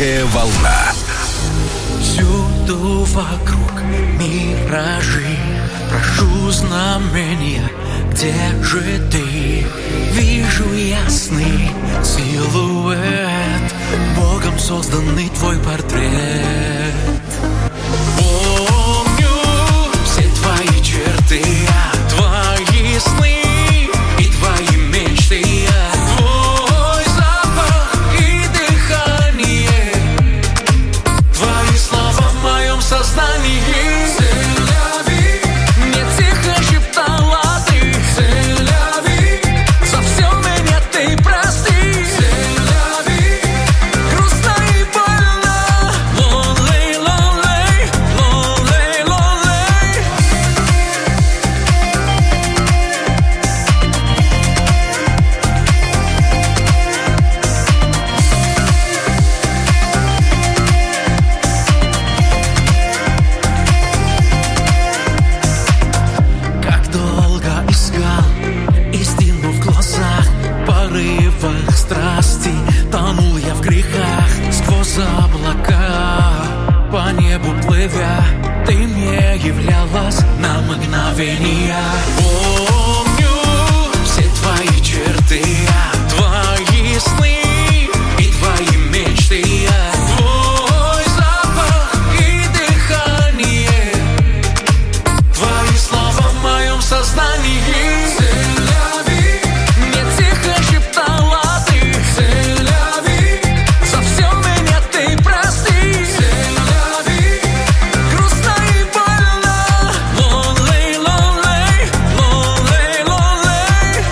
«Русская волна». Всюду вокруг миражи, прошу знамения, где же ты? Вижу ясный силуэт, Богом созданный твой портрет. Помню все твои черты, твои сны и твои мечты. Твой запах и дыхание, твои слова в моем сознании. Мне тихо шептала ты, за все меня ты прости. Грустно и больно, lonely, lonely, lonely, lonely. Как долго искал истину в глазах, порывах страсти тонул я в грехах. Сквозь облака по небу плывя, ты мне являлась на мгновение. Помню все твои черты, твои сны и твои мечты. Твой запах и дыхание, твои слова в моем сознании. Мне тихо шептала ты, за все меня ты прости. Грустно и больно, lonely, lonely, lonely, lonely.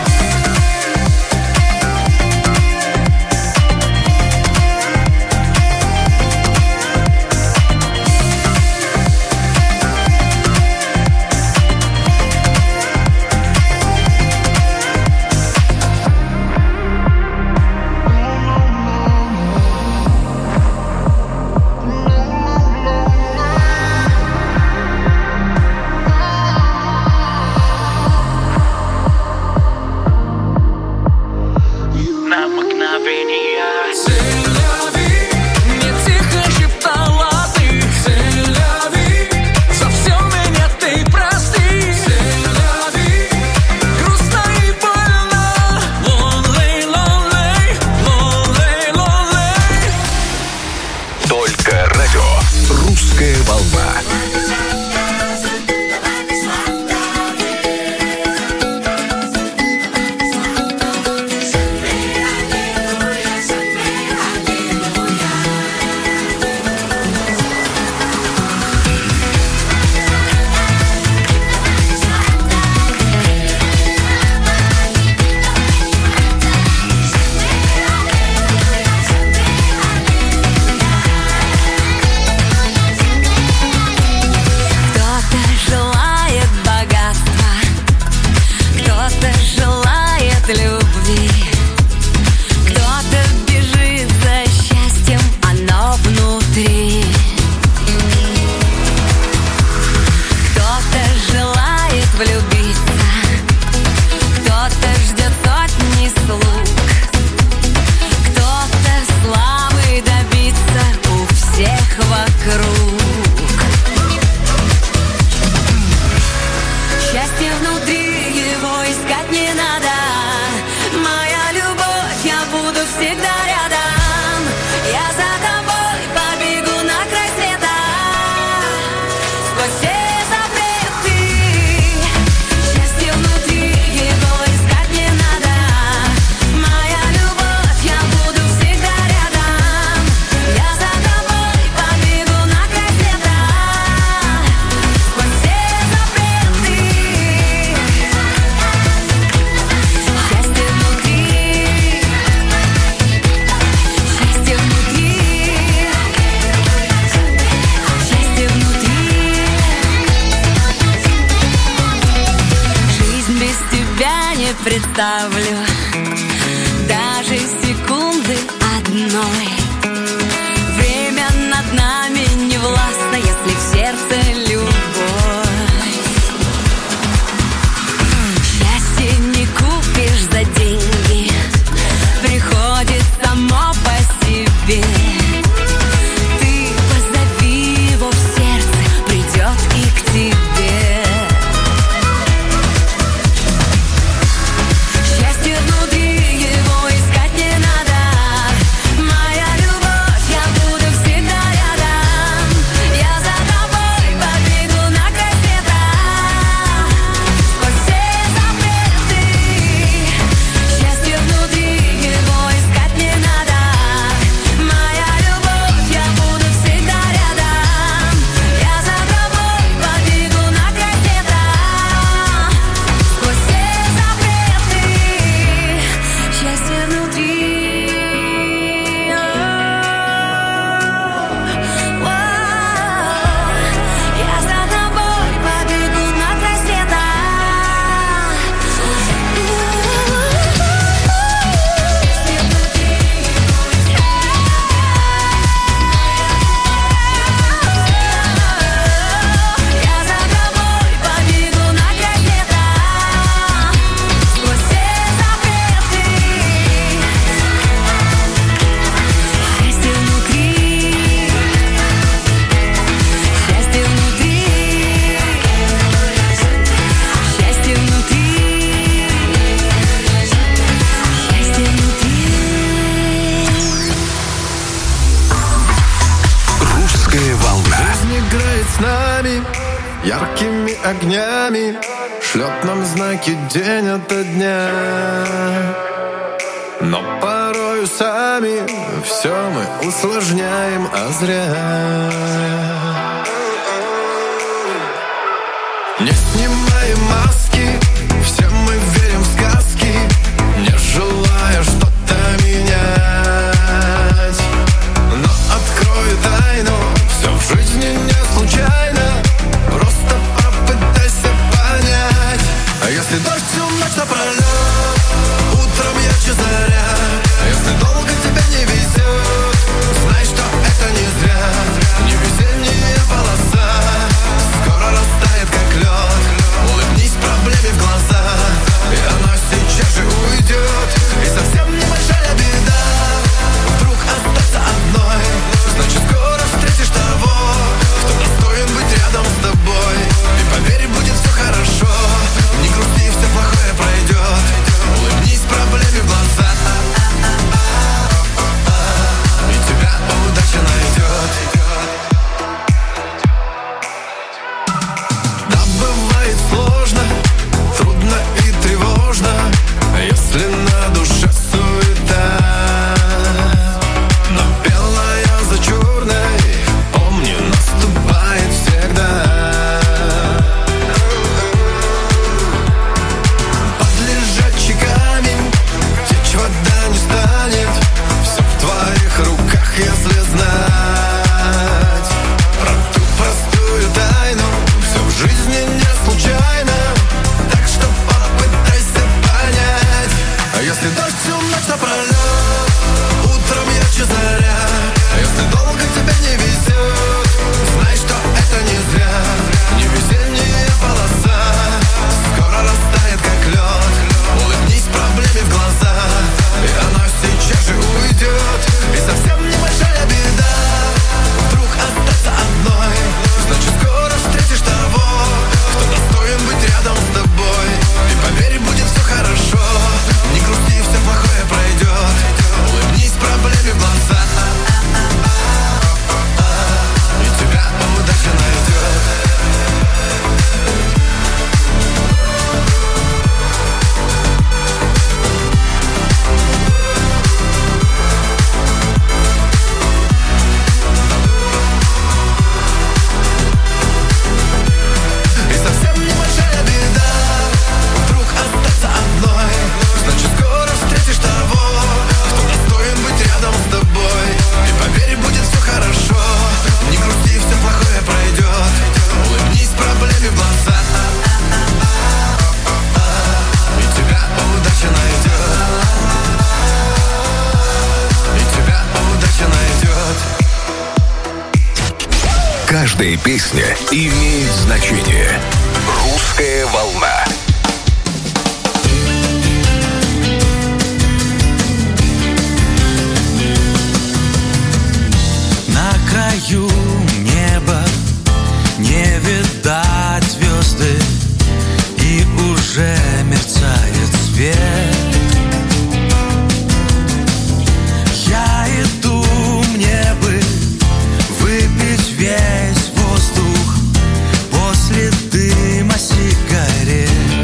На мгновение. Мне тихо шептала ты, за все меня ты прости. Грустно и больно, lonely, lonely, lonely, lonely. Только радио «Русская волна». Кто-то желает богатства, кто-то желает любви, кто-то бежит за счастьем, оно внутри. Кто-то желает влюбиться, кто-то ждет сотни слуг, кто-то славы добиться у всех вокруг. Счастье внутри, его искать не надо. Моя любовь, я буду всегда рядом. Я за тобой побегу на край света, сквозь все запреты. Счастье внутри, его искать не надо. Моя любовь, я буду всегда рядом. Я за тобой побегу на край света, сквозь все запреты. Счастье внутри, счастье внутри, счастье внутри. Жизнь без тебя не представлю, даже секунды одной. Время над нами не властно, если в сердце любовь. Счастье не купишь за деньги, приходит само по себе. нами, яркими огнями шлет нам знаки день ото дня. Но порою сами все мы усложняем, а зря. Не снимаем маски, все мы верим в сказки, не желая что-то менять. Но открою тайну, все в жизни не случайно, просто попытайся понять. А если дождь всю ночь напролет, утром ярче заря. Если долго тебе не везет, знай, что это не зря. Не везение полоса скоро растает, как лед. Улыбнись проблеме в глаза, и она сейчас же уйдет. И совсем небольшая беда вдруг остаться одной, значит скоро встретишь того, кто достоин быть рядом с тобой. И поверь, будет все хорошо, не грусти, все плохое пройдет. Улыбнись проблеме в глаза, и тебя удача найдет. Да, бывает сложно, трудно и тревожно, если на душе суета. Но белая за черной, помни, наступает всегда. Под лежачий камень течь вода не станет, все в твоих руках, если знать про ту простую тайну. Все в жизни не случайно, так что попытайся понять. А если дождь всю ночь напролет, утром ярче заря. А если долго тебе не везет, знай, что это не зря. Невезение полоса скоро растает, как лед. Улыбнись проблеме в глаза, и она сейчас же уйдет. И совсем небольшая беда вдруг остаться одной, значит скоро встретишь того, кто достоин быть рядом с тобой. И поверь, будет все хорошо, не грусти, все плохое пройдет. Улыбнись проблеме в глаза, и тебя удача найдет. И совсем небольшая беда вдруг остаться одной, значит скоро встретишь того, кто достоин быть рядом с тобой. И поверь, будет все хорошо, не грусти, все плохое пройдет. Улыбнись проблеме в глаза, и тебя удача найдет. И тебя удача найдет. Каждая песня имеет значение. Русская волна. На краю неба не видать звезды, и уже мерцает свет. Я иду, мне бы выпить весь воздух после дыма сигарет.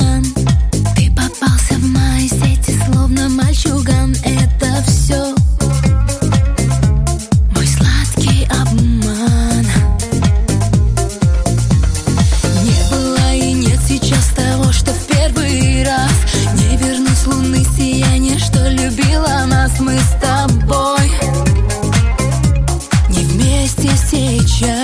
мальчуган. Ты попался в мои сети, словно мальчуган. Это все мой сладкий обман. Не было и нет сейчас того, что в первый раз. Не вернусь луны сияние, что любила нас. Мы с тобой не вместе сейчас.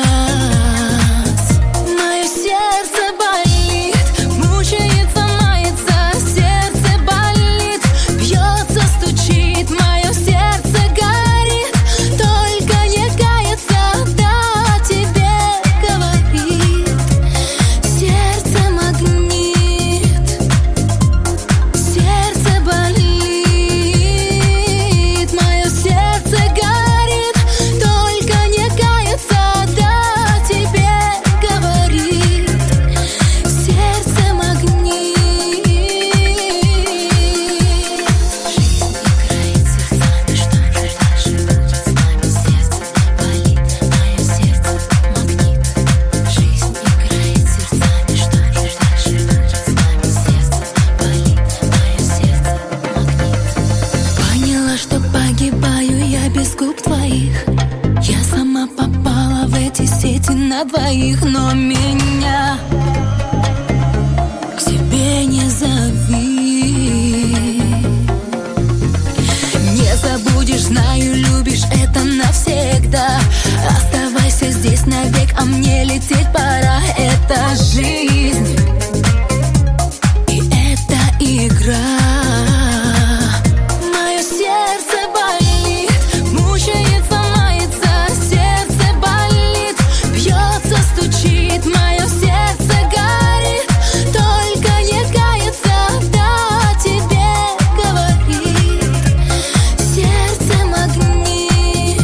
Мое сердце болит, мучается, мается. Сердце болит, бьется, стучит. Мое сердце горит, только не кается. Да, тебе говорит. Сердце магнит, сердце болит. Мое сердце горит, только не кается. Да, тебе говорит. Сердце магнит. Жизнь играет сердцами, что ждать, что будет с нами. Сердце болит, мое сердце магнит. Поняла, что погибаю я без губ твоих. Я сама попала в эти сети на двоих, но меня к себе не зови. Не забудешь, знаю, любишь, это навсегда. Оставайся здесь навек, а мне лететь пора. Это жизнь, и это игра. Мое сердце болит, мучается, мается. Сердце болит, бьется, стучит. Мое сердце горит, только не кается. Да, тебе говорит. Сердце магнит,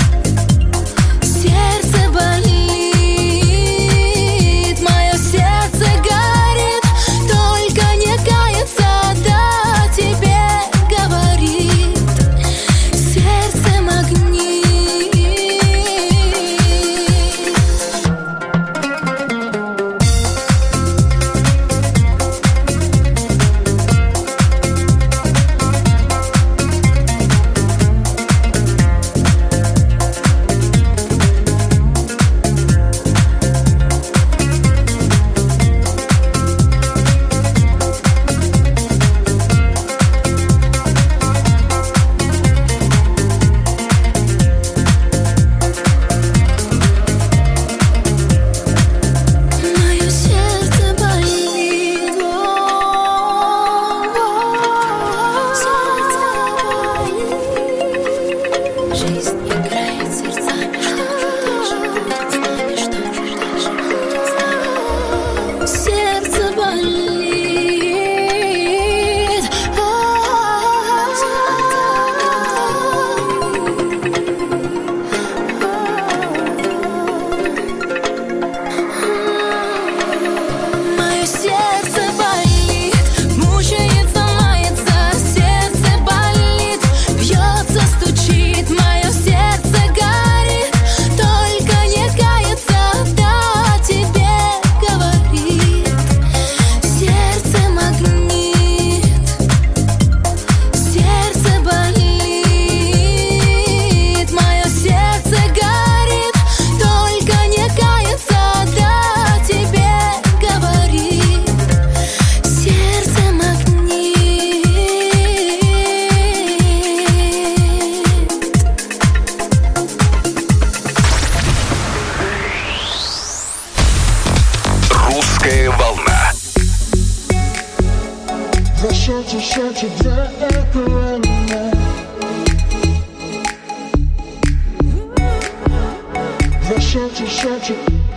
сердце болит. Мое сердце горит, только не кается. Да, тебе говорит. Сердце магнит. Мое сердце болит, сердце болит. Жизнь играет сердцами, что же дальше будет с нами, что же дальше будет с нами. Сердце болит, мое сердце болит, мучается, мается. Сердце болит, бьется, стучит. Мое сердце горит, только не кается. Да, тебе говорит. Сердце магнит, сердце болит. Мое сердце горит, только не кается. Да, тебе говорит. Сердце магнит. Русская волна. В счете две экрана. В счете.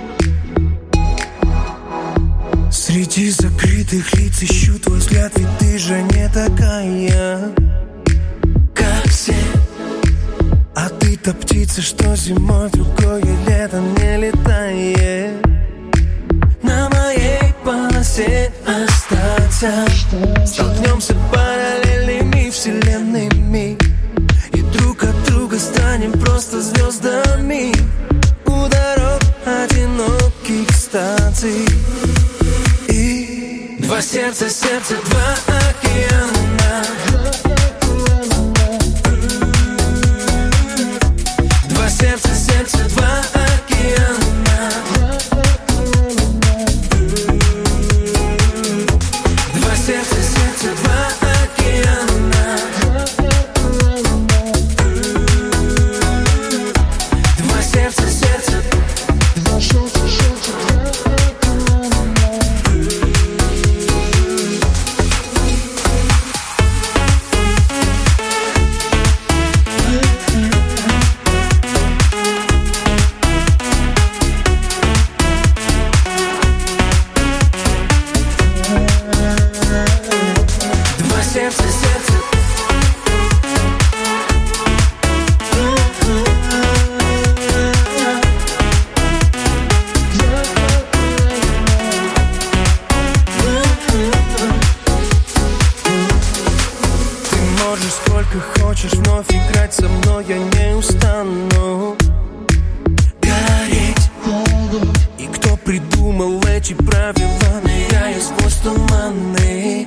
Среди закрытых лиц ищу твой взгляд, ведь ты же не такая, как все. А ты-то птица, что зимой в другое лето не летает. На моей полосе останься. Столкнемся параллельными вселенными, и друг от друга станем просто звездами. У дорог одиноких станций. И два сердца сердца, два океана. Два сердца, сердца, два океана. Два сердца, сердца, два океана. Два сердца, сердца. Сердце, сердце. Ты можешь сколько хочешь вновь играть со мной, я не устану гореть. И кто придумал эти правила, ныряя сквозь туманы?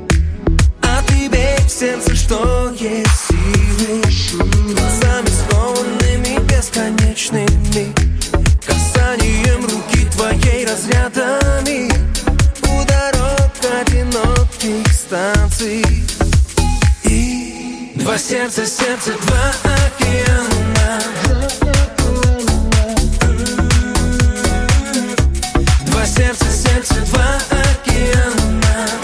В сердце, что есть силы, глазами скованными бесконечными, касанием руки твоей разрядами у дорог одиноких станций. И два сердца, сердца, два океана. Два сердца, сердца, два океана.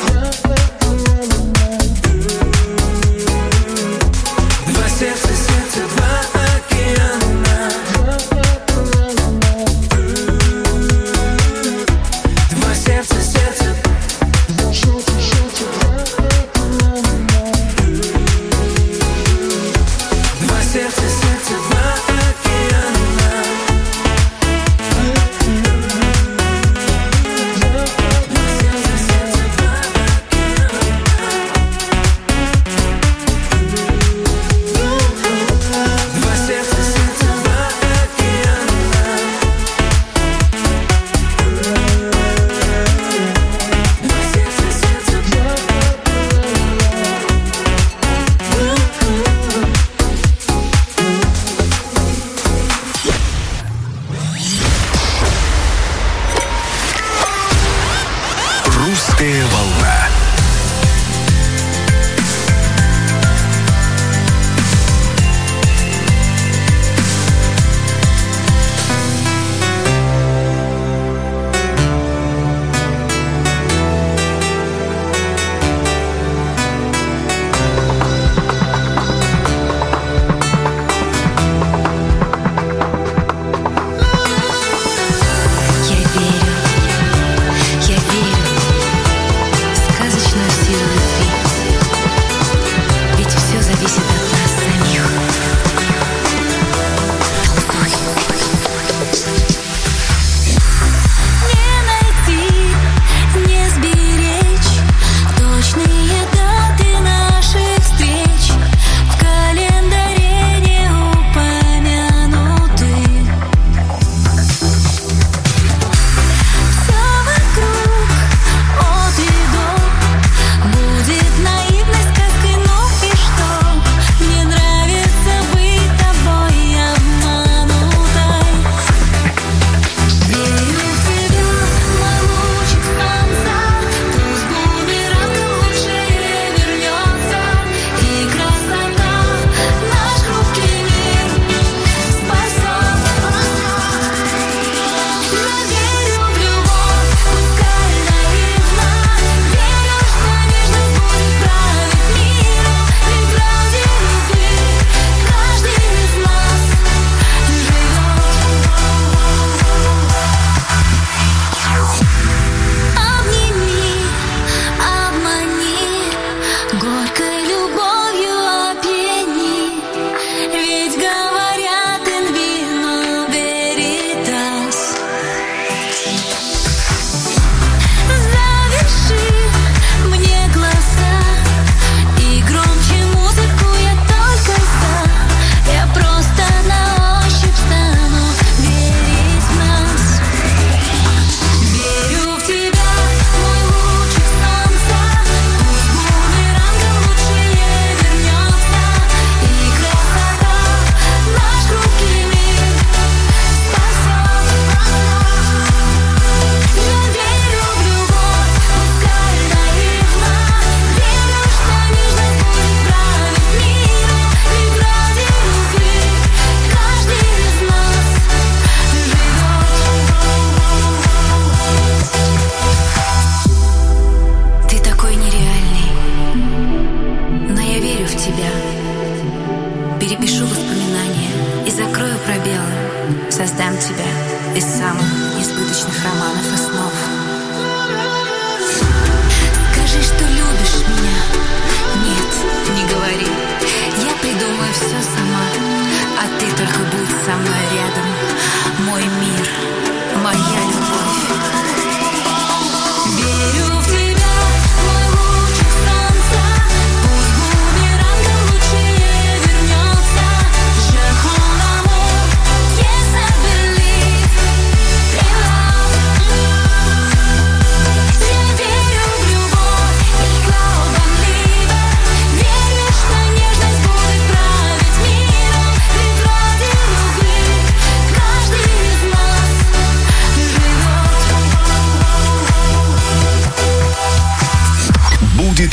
Сердце, сердце, два океана. Два сердца, сердце. Два сердца,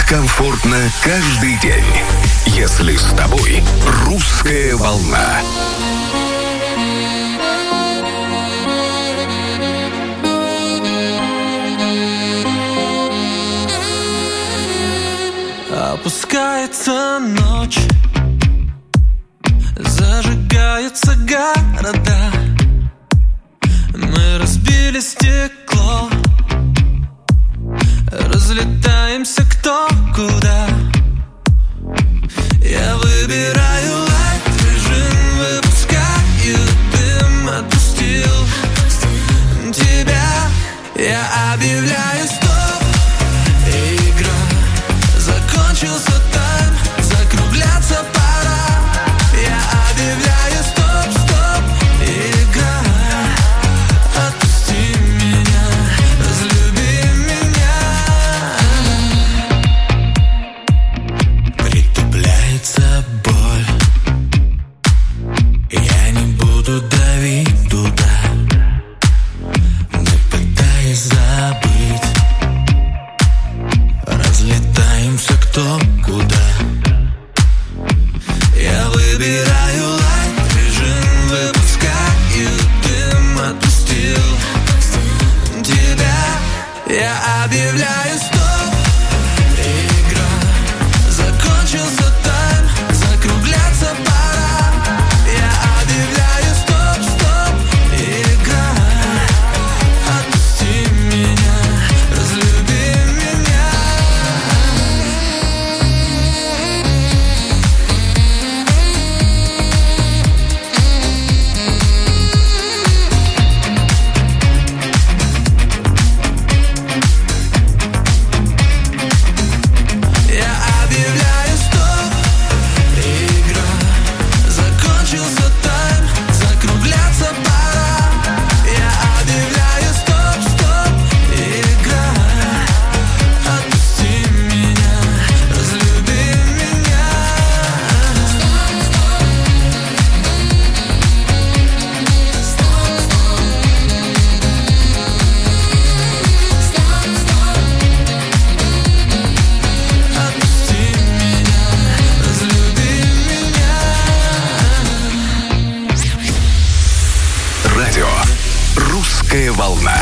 комфортно каждый день. Если с тобой «Русская волна». Опускается ночь, зажигаются города. Мы разбили стекло, разлетаемся кто куда. Я выбираю light режим, выпускаю дым, отпустил тебя. Я объявляю стоп, игра закончился тайм, закругляться пора. Я объявляю стоп, стоп, игра. Отпусти меня, разлюби меня. Притупляется боль, я не буду давить туда, не пытаясь забыть. Разлетаемся кто куда. Я выбираю light режим, выпускаю дым, отпустил тебя. Я объявляю стоп, игра закончился тайм, закругляться пора. Я объявляю стоп, стоп, игра. Отпусти меня, разлюби меня. Я объявляю стоп, игра закончился тайм, закругляться пора. Я объявляю стоп, стоп, игра. Отпусти меня, разлюби меня. Отпусти меня, разлюби меня. Радио «Русская волна».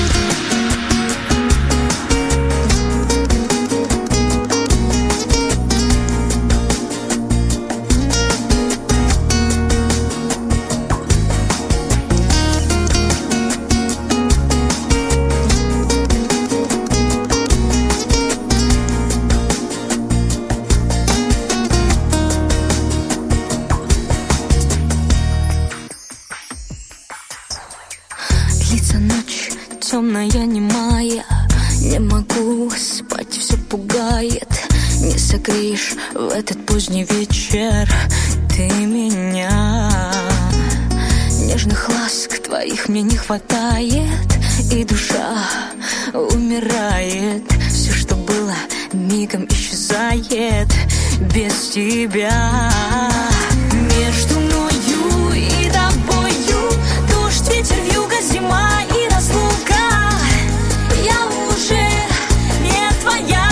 Длится ночь, темная, немая. Не могу спать, все пугает. Не согреешь в этот поздний вечер ты меня. Нежных ласк твоих мне не хватает, и душа умирает. Все, что было, мигом исчезает без тебя. Между мною и тобою дождь, ветер, вьюга, зима и разлука. Я уже не твоя.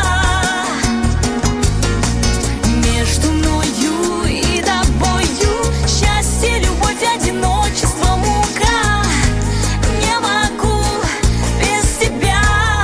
Между мною и тобою счастье, любовь, одиночество, мука. Не могу без тебя.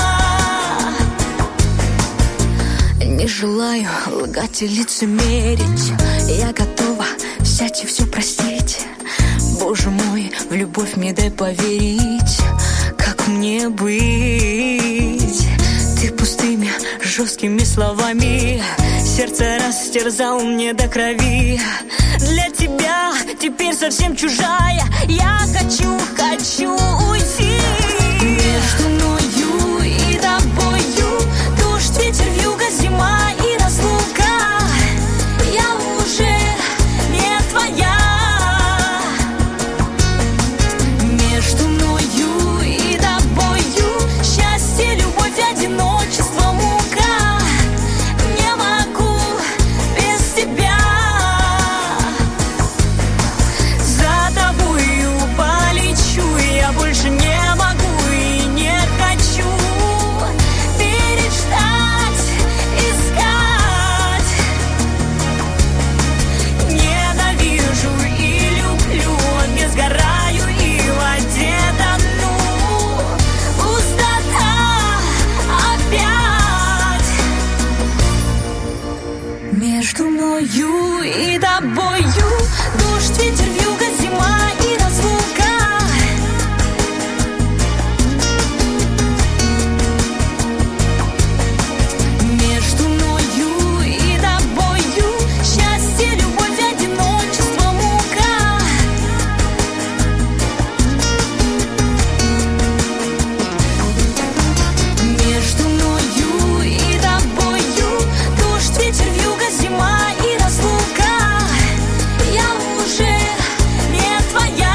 Не желаю лгать и лицемерить. Я готова взять и все простить. Боже мой, в любовь мне дай поверить. Как мне быть? Ты пустыми, жесткими словами сердце растерзал мне до крови. Для тебя теперь совсем чужая. Я хочу уйти. Между мною и тобою дождь, ветер, вьюга, зима и разлука. Я уже не твоя. Между мною и тобою счастье, любовь, одиночество, мука. Не могу без тебя. За тобою полечу, я больше не могу и не хочу переждать Между мною и тобою дождь, ветер, вьюга, зима и разлука. Между мною и тобою счастье, любовь, одиночество, мука. Между мною и тобою дождь, ветер, вьюга, зима и разлука. Я уже не твоя.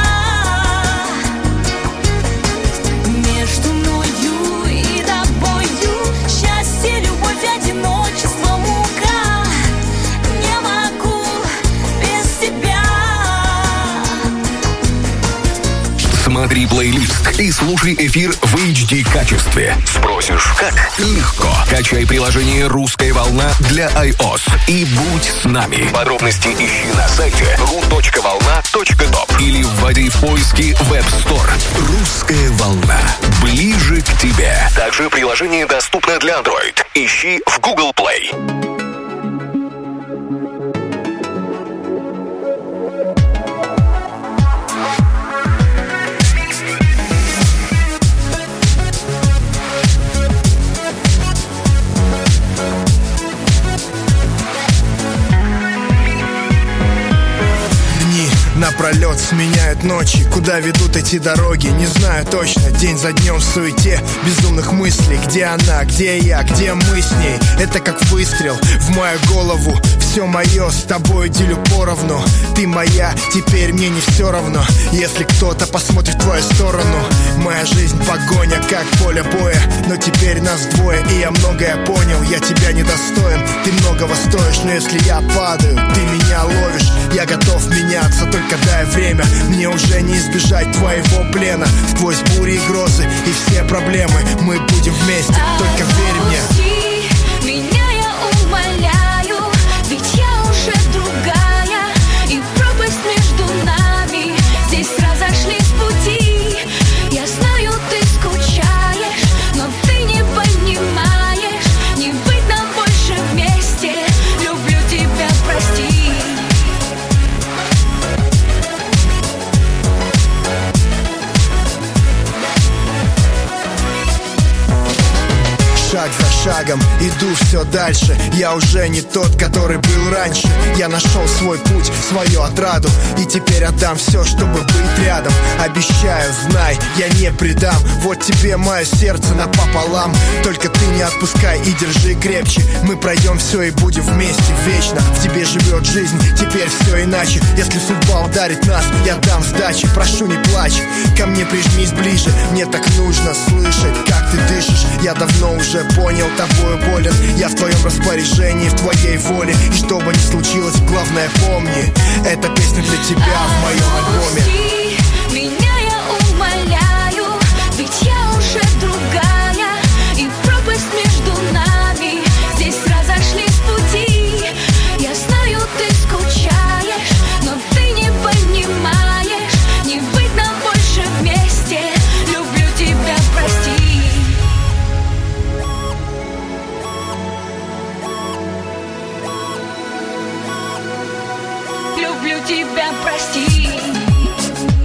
Между мною и тобою счастье, любовь, одиночество, мука. Не могу без тебя. Смотри плейлист и слушай эфир в HD-качестве. Спросишь, как? Легко. Качай приложение «Русская волна» для iOS и будь с нами. Подробности ищи на сайте ru.volna.top или вводи в поиске Web Store. «Русская волна». Ближе к тебе. Также приложение доступно для Android. Ищи в Google Play. Напролет сменяют ночи, куда ведут эти дороги, не знаю точно. День за днем в суете безумных мыслей. Где она, где я, где мы с ней? Это как выстрел в мою голову. Все мое с тобой делю поровну. Ты моя, теперь мне не все равно, если кто-то посмотрит в твою сторону. Моя жизнь погоня, как поле боя, но теперь нас двое, и я многое понял. Я тебя недостоин, ты многого стоишь, но если я падаю, ты меня ловишь. Я готов меняться, только дай время. Мне уже не избежать твоего плена. Сквозь бури и грозы и все проблемы мы будем вместе, только верь мне. Отпусти меня, я умоляю, ведь я уже другая, и пропасть между нами здесь разошлись пути. Я знаю, ты скучаешь, но ты не понимаешь, не быть нам больше вместе. Люблю тебя, прости. Шаг за шагом иду все дальше. Я уже не тот, который был раньше. Я нашел свой путь, свою отраду, и теперь отдам все, чтобы быть рядом. Обещаю, знай, я не предам. Вот тебе мое сердце напополам. Только ты не отпускай и держи крепче. Мы пройдем все и будем вместе вечно. В тебе живет жизнь, теперь все иначе. Если судьба ударит нас, я дам сдачи. Прошу, не плачь, ко мне прижмись ближе. Мне так нужно слышать, как ты дышишь. Я давно уже понял, тобою болен. Я в твоем распоряжении, в твоей воле. И что бы ни случилось, главное помни, эта песня для тебя в моем альбоме. Отпусти меня, я умоляю, ведь я уже другая, и пропасть между нами здесь разошлись пути. Я знаю, ты скучаешь, но ты не понимаешь, не быть нам больше вместе. Люблю тебя, прости. Люблю тебя, прости.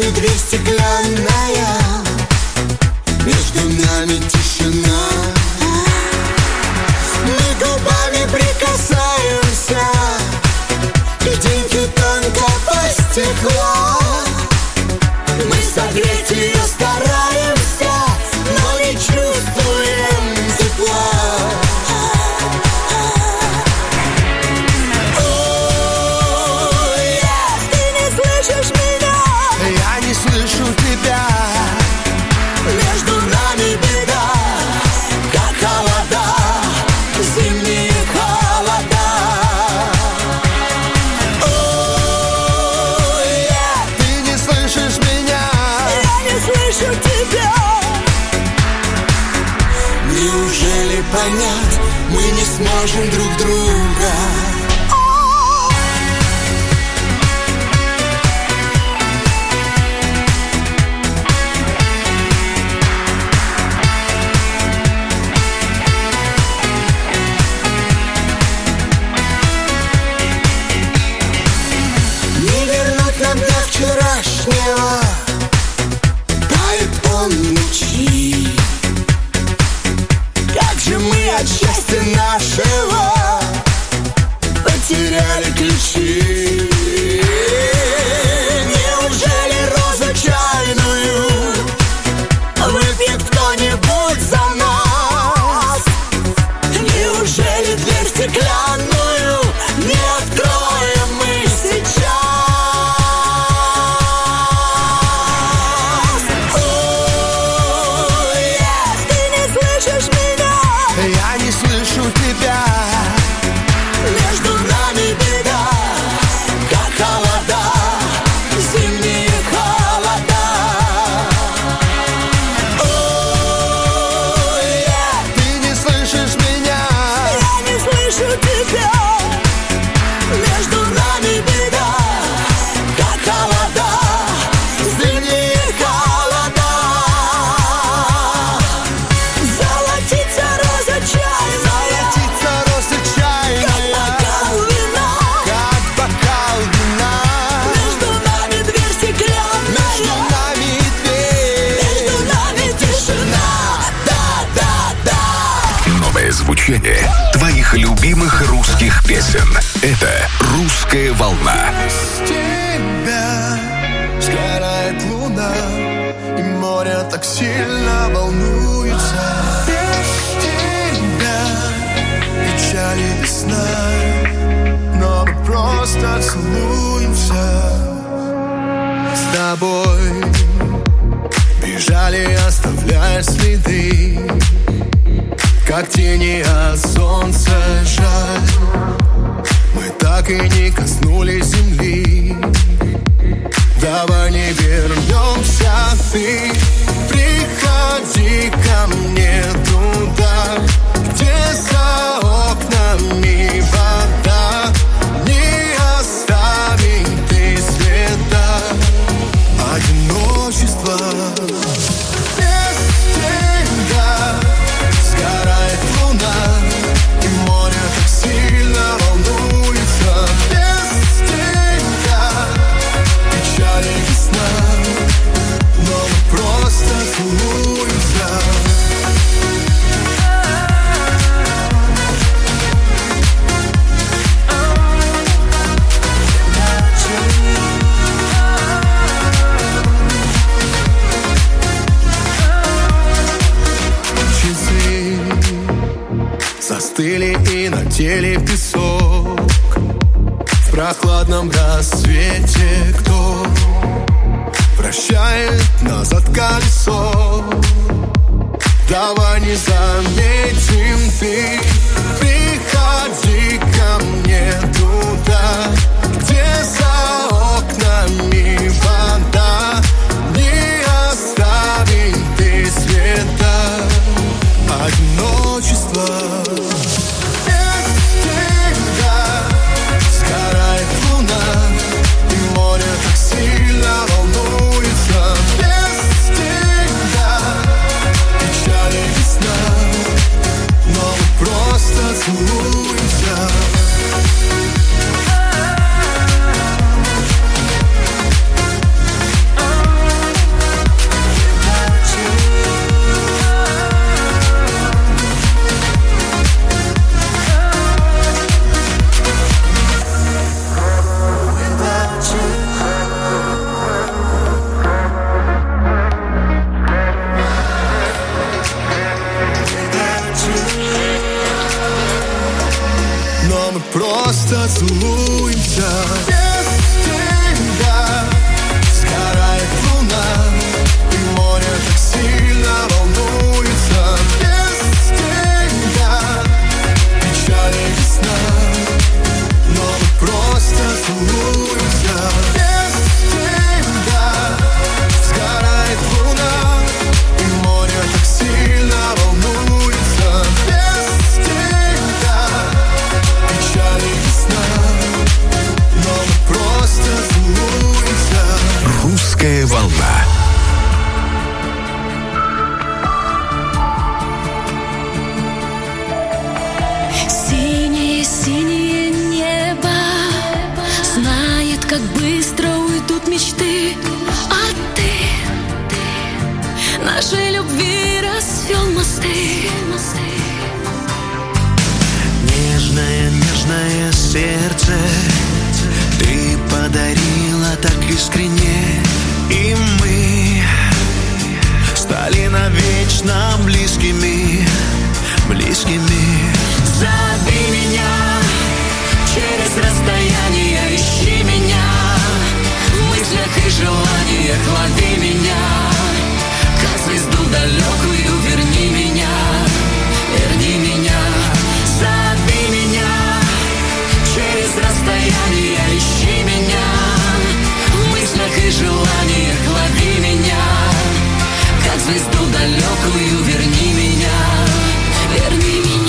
нами дверь стеклянная, между нами тишина. Мы губами прикасаемся к льдинке тонкого стекла. Мы согреть ее стараемся, но не чувствуем тепла. Ты не слышишь меня, Я не слышу тебя. между нами беда, как холода, зимние холода. Ты не слышишь меня. Я не слышу тебя. Неужели понять мы не сможем друг друга? Не вернуть нам до вчерашнего, тает он ночи. Как же мы от счастья нашего потеряли ключи. Неужели розу чайную выпьет кто-нибудь за нас? Неужели дверь стеклянную не откроем мы сейчас? Ты не слышишь меня, Я не слышу тебя. между нами беда, как холода, зимние холода. Ты не слышишь меня. Я не слышу тебя. Между нами беда, как холода, зимние холода. Золотится роза чайная, Птица роса как чайная, бокал вина. как бокал вина. Между нами дверь стеклянная, Между нами дверь. между нами тишина. Да. Новое звучание твоих любимых русских песен. Это «Русская волна». Без тебя сгорает луна, и море так сильно волнуется. Без тебя печали весна, но мы просто целуемся. С тобой бежали, оставляя следы, как тени от солнца, жаль. Мы так и не коснулись земли. Давай не вернемся, ты приходи ко мне туда, где за окнами вода. Не оставим ты света, одиночество. Без тебя сгорает луна, и море так сильно волнуется. Без тебя печали весна, но мы просто целуемся. Часы застыли, и на теле песок. В прохладном рассвете кто вращает назад колесо? Давай не заметим, ты приходи ко мне туда, где за окнами вода. Не оставим ты света, одиночество. Без тебя сгорает луна, и море так сильно волнуется. Без тебя печали весна, но мы просто целуемся. просто целуемся. Без тебя сгорает луна, и море так сильно волнуется. Без тебя печали весна, но мы просто целуемся. Без тебя сгорает луна, и море так сильно волнуется. Без тебя печали весна, но мы просто целуемся. Русская волна. Синее-синее небо знает, как быстро уйдут мечты. А ты нашей любви расцвел мосты. Нежное, нежное сердце ты подарила так искренне, и мы стали навечно близкими, близкими. Зови меня через расстояние, ищи меня в мыслях и желаниях, лови меня, как звезду далекую, верни меня, верни меня. Зови меня через расстояние, ищи меня в мыслях и желаниях, лови меня, как звезду далекую, верни меня, верни меня.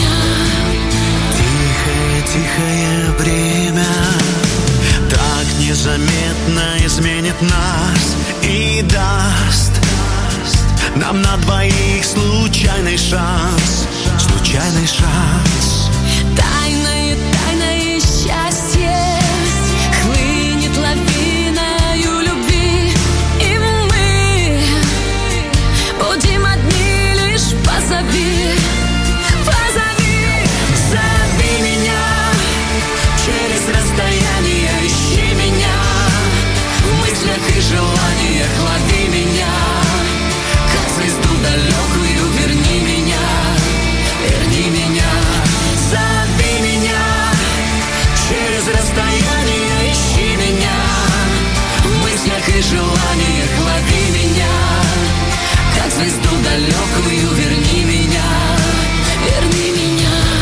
Тихое время так незаметно изменит нас и даст нам на двоих случайный шанс, случайный шанс. Тайное, тайное счастье хлынет лавиною любви, и мы будем одни, лишь позови, позови. Зови меня через расстояние, ищи меня в мыслях и желаниях, лови меня, как звезду далекую, верни меня, верни меня. Зови меня через расстояние, ищи меня в мыслях и желаниях, лови меня, как звезду далекую, верни меня, верни меня.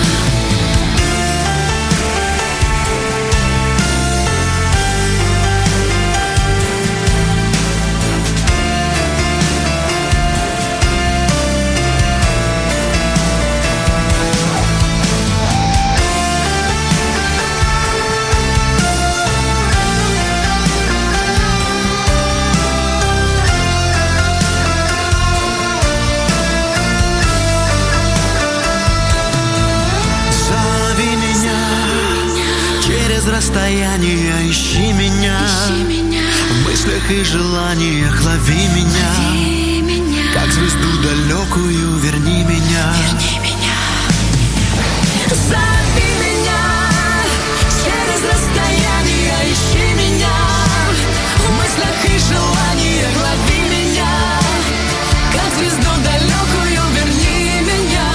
Расстояние, ищи меня в мыслях и желаниях, лови меня, как звезду далекую, верни меня, Верни меня. Зови меня через расстояние, ищи меня в мыслях и желаниях, лови меня, как звезду далекую, верни меня.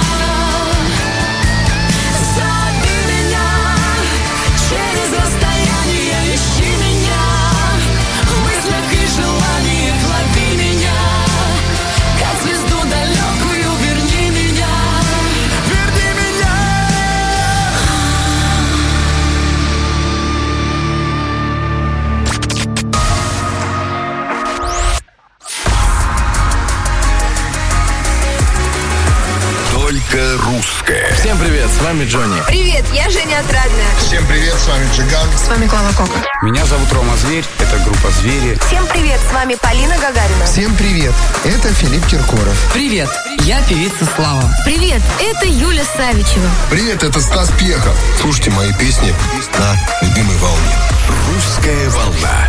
Зови меня через расстояние, ищи меня в мыслях и желаниях, лови меня, как звезду далекую, верни меня, верни меня. Только русская. Всем привет, с вами Джонни. Привет, я Женя Отрадная. Всем привет, с вами Джиган. С вами Клава Кока. Меня зовут Рома Зверь, это группа «Звери». Всем привет, с вами Полина Гагарина. Всем привет, это Филипп Киркоров. Привет, я певица Слава. Привет, это Юля Савичева. Привет, это Стас Пьехов. Слушайте мои песни на любимой волне. Русская волна.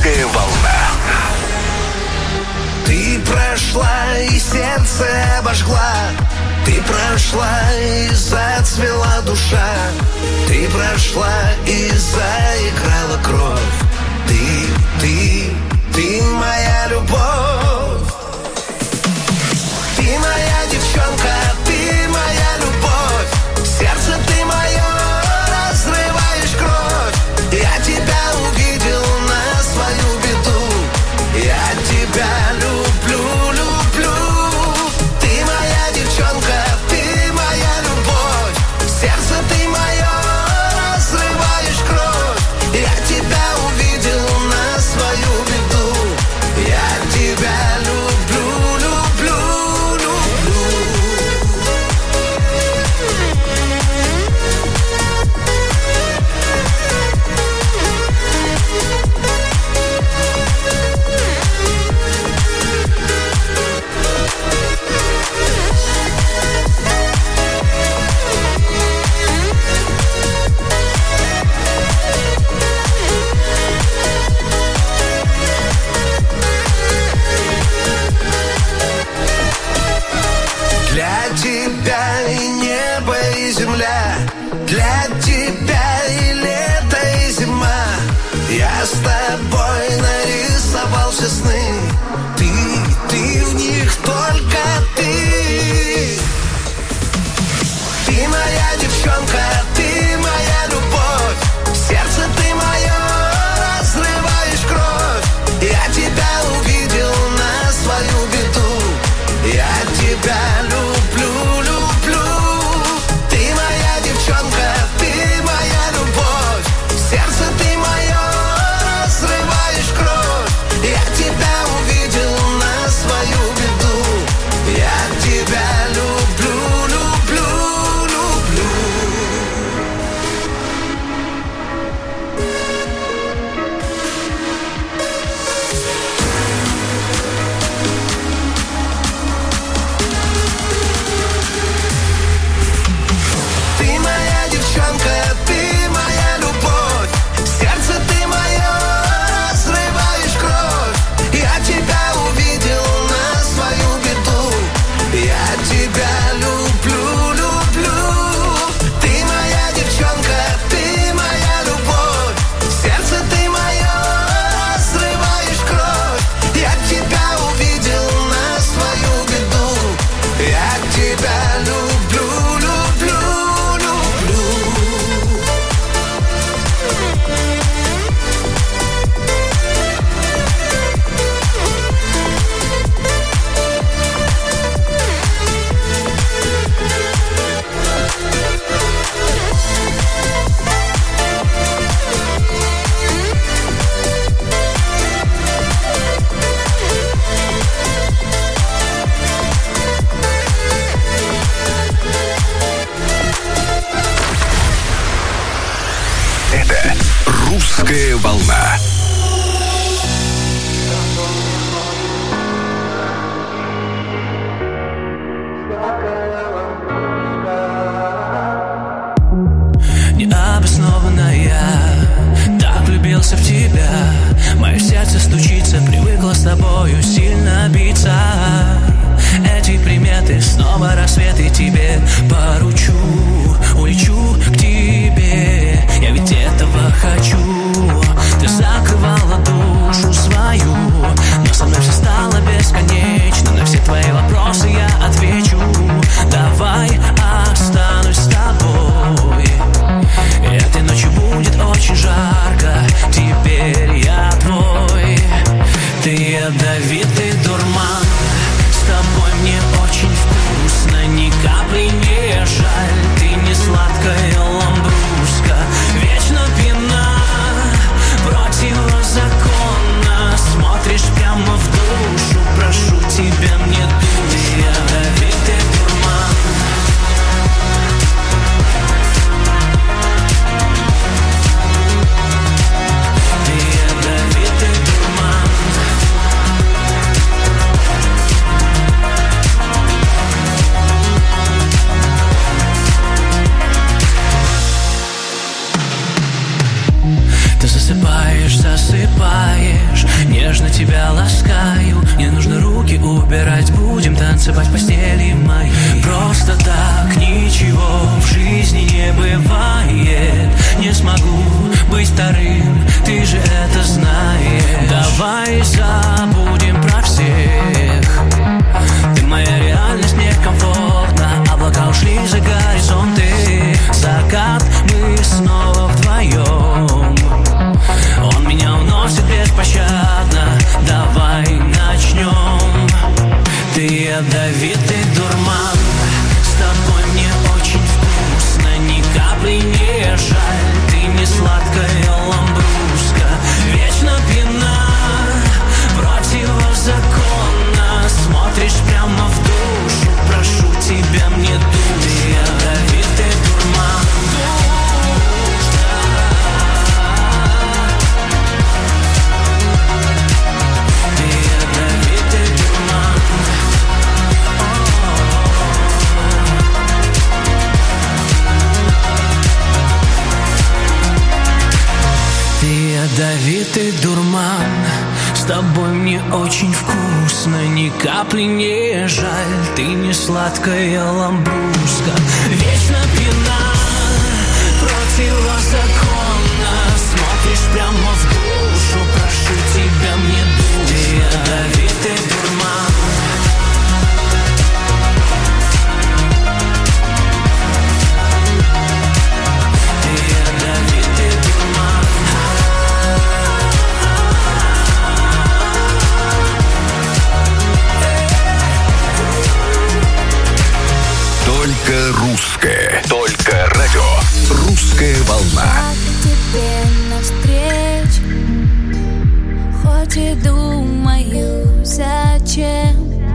«Русская волна». Ты прошла и сердце обожгла, ты прошла и зацвела душа, ты прошла и заиграла кровь. Ты моя любовь. Ты моя девчонка, ты моя любовь. Сердце ты мое, разрываешь кровь. Я тебя увидел на свою беду. Я тебя люблю, люблю. Ты моя девчонка, ты моя любовь. Сердце ты мое, разрываешь кровь. Я тебя увидел на свою беду. Я тебя люблю, люблю, люблю. Для тебя и небо, и земля, для тебя и лето, и зима. Я с тобой нарисовал все сны. Ты в них только ты. Ты моя девчонка, ты моя любовь. Сердце ты мое, разрываешь кровь. Я тебя увидел на свою беду. Я тебя люблю, люблю. Ты моя девчонка, ты моя любовь. Сердце ты мое, разрываешь кровь. Я тебя увидел на свою беду. Я тебя люблю, люблю, люблю. Ты моя девчонка, ты моя любовь. Сердце ты мое, разрываешь кровь. Я тебя увидел на свою беду. Я тебя люблю, люблю. Ты моя девчонка, ты моя любовь. Сердце ты мое, разрываешь кровь. Я тебя увидел на свою беду. Я тебя люблю, люблю, люблю. Это «Русская волна». Необоснованно я так влюбился в тебя. Мое сердце стучится, привыкло с тобою сильно биться. Эти приметы, снова рассвет, и тебе поручу. Улечу к тебе, я ведь этого хочу. Ты закрывала душу свою, но со мной все стало бесконечно. На все твои вопросы я отвечу. Давай останусь с тобой. Этой ночью будет очень жарко. Теперь я твой. Ты ядовитый дурман. С тобой мне очень вкусно. Ни капли не жаль. Ты не сладкая ламбруска. Вечно пьяна. Противостояние. тебя ласкаю. Не нужно руки убирать, будем танцевать в постели моей. Просто так ничего в жизни не бывает. Не смогу быть вторым, ты же это знаешь. Давай забудем про всех. Ты моя реальность, мне комфортно. Облака ушли за горизонты. Закат, мы снова вдвоем. Он меня уносит беспощадно. Давай начнем. Ты ядовитый дурман. С тобой мне очень вкусно. Ни капли не жаль. Ты не сладкая ламбруско. Вечно пьяна, противозаконно. Смотришь прямо в душу. Прошу тебя, мне душно. Ты ядовитый дурман. Ядовитый дурман, с тобой мне очень вкусно. Ни капли не жаль, ты не сладкая ламбруско. Вечно пьяна, противозаконно. Смотришь прямо в душу, прошу тебя, мне душно. Ты ядовитый дурман. Ты ядовитый дурман. Только русское, только радио. Русская волна. К тебе навстречу, хоть и думаю, зачем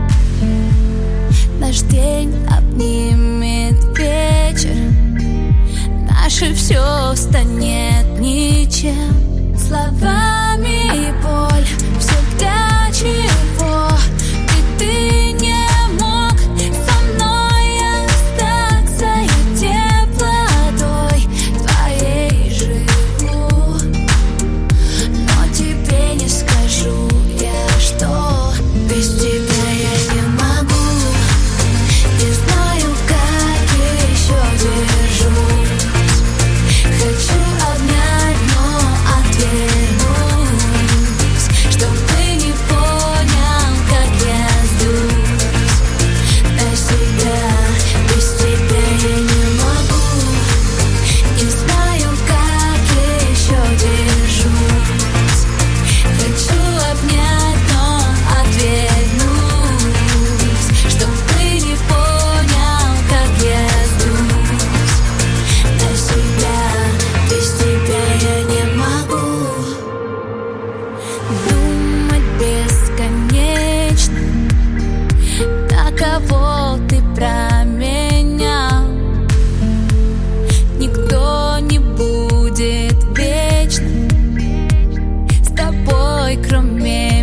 наш день обнимет вечер, наше все станет ничем. Словами боль всегда чего, и ты не мог со мной остаться. Я теплотой твоей живу, но тебе не скажу я, что без тебя я не могу. Не знаю, как еще держусь. Хочу обнять, но отвернусь, чтоб ты не понял, как я сдусь на себя. Без тебя я не могу. Не знаю, как еще держусь. Хочу обнять, но отвернусь, чтоб ты не понял, как я сдусь на себя. Без тебя я не могу. Думать бесконечно, таково ты променял. Никто не будет вечно с тобой, кроме